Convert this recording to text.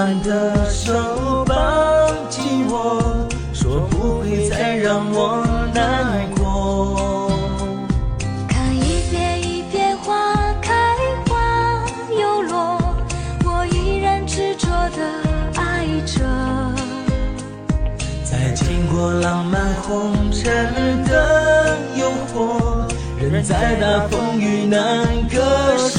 暖的手抱紧我，说不会再让我难过。 看一片一片花开花又落，我依然执着地爱着。 在经过浪漫红尘的诱惑，人在大风雨难割舍。